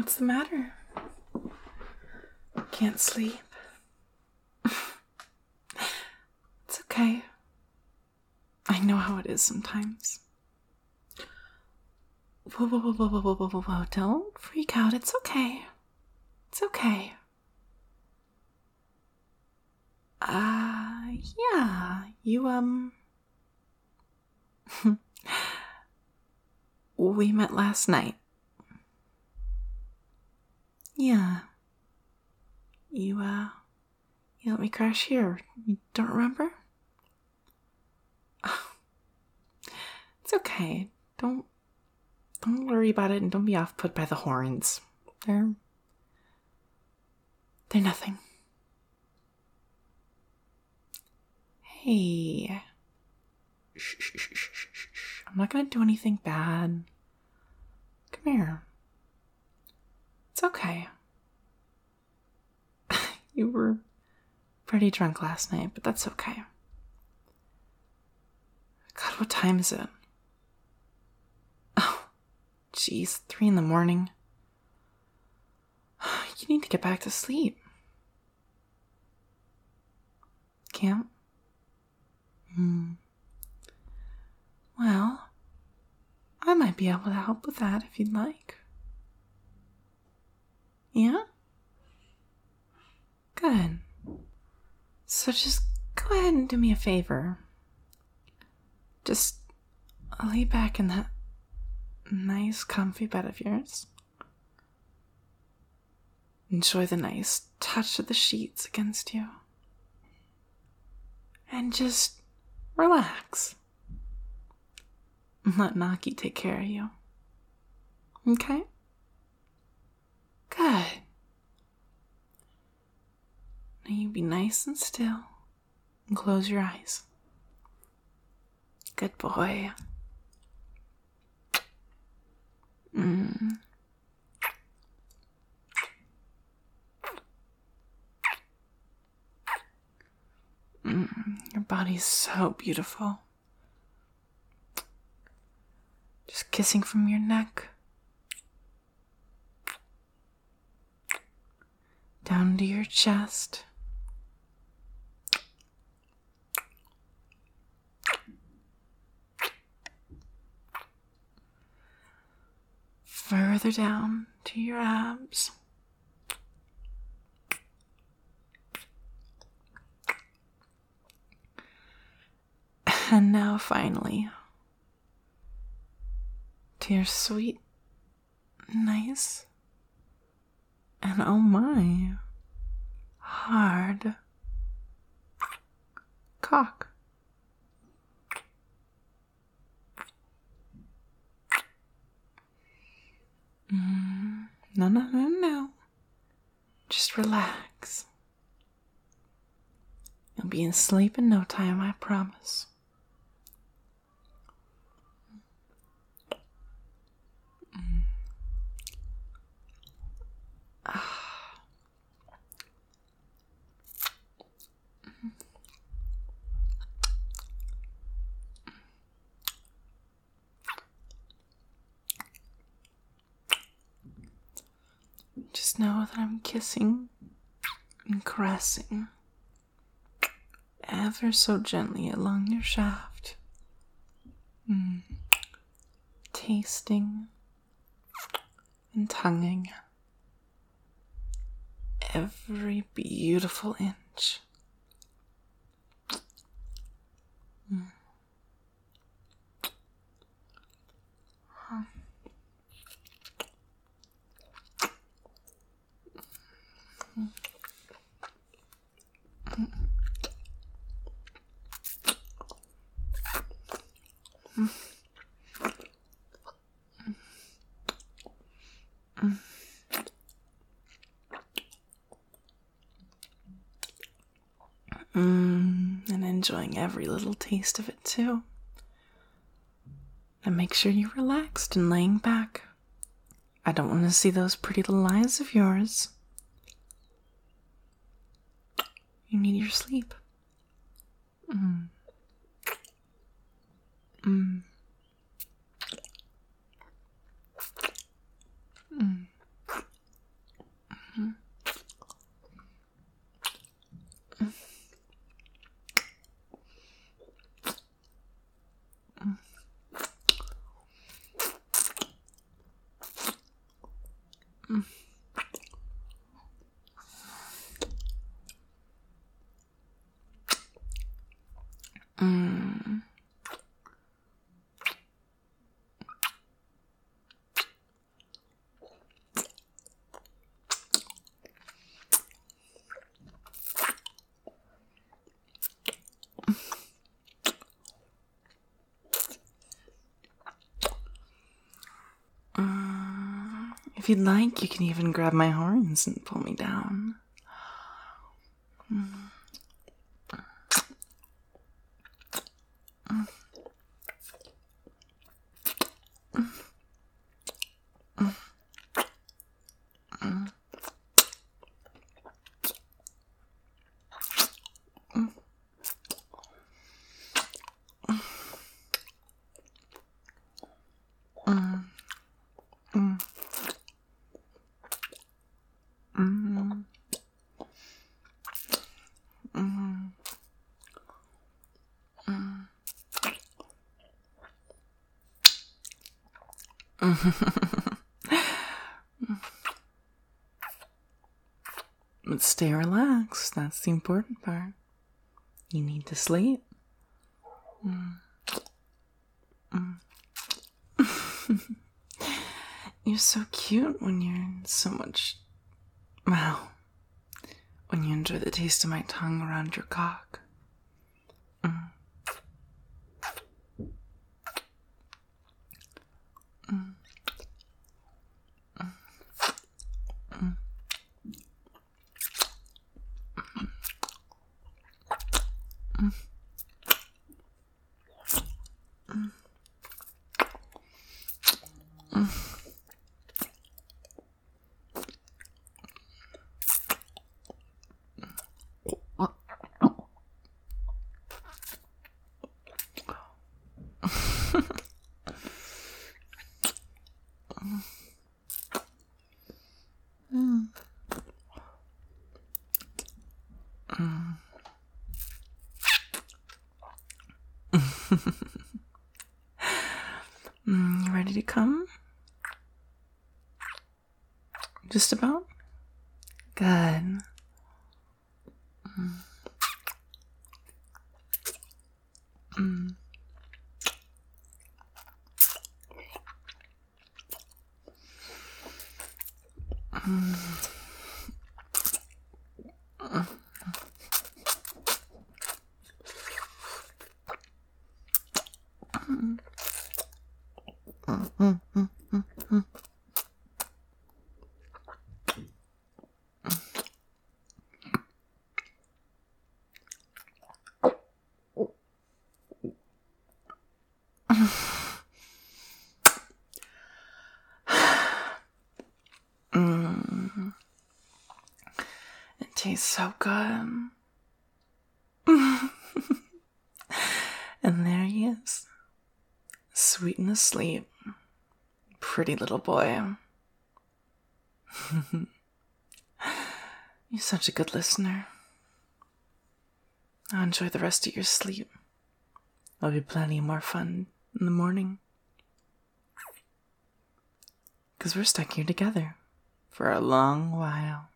What's the matter? Can't sleep? It's okay. I know how it is sometimes. Whoa. Don't freak out. It's okay. It's okay. Yeah. We met last night. Yeah. You let me crash here. You don't remember? It's okay. Don't worry about it and don't be off-put by the horns. They're nothing. Hey. Shh. I'm not gonna do anything bad. Come here. It's okay. You were pretty drunk last night, but that's okay. God, what time is it? Oh, jeez, 3 a.m. You need to get back to sleep. Can't? Well, I might be able to help with that if you'd like. Yeah? Good. So just go ahead and do me a favor. Just lay back in that nice, comfy bed of yours. Enjoy the nice touch of the sheets against you. And just relax. Let Naki take care of you. Okay? Good. Now you be nice and still and close your eyes. Good boy. Your body's so beautiful. Just kissing from your neck down to your chest. Further down to your abs. And now finally, to your sweet, nice, and oh my, hard cock. No. Just relax. You'll be asleep in no time, I promise. Just know that I'm kissing and caressing ever so gently along your shaft. Tasting and tonguing every beautiful inch. And enjoying every little taste of it too. And make sure you're relaxed and laying back. I don't want to see those pretty little eyes of yours. You need your sleep. If you'd like, you can even grab my horns and pull me down. But stay relaxed. That's the important part. You need to sleep. You're so cute when you're in so much... Wow. When you enjoy the taste of my tongue around your cock. You ready to come? Just about? Good. It tastes so good. And there he is, sweet and asleep. Pretty little boy. You're such a good listener. Now enjoy the rest of your sleep. There'll be plenty more fun in the morning. 'Cause we're stuck here together for a long while.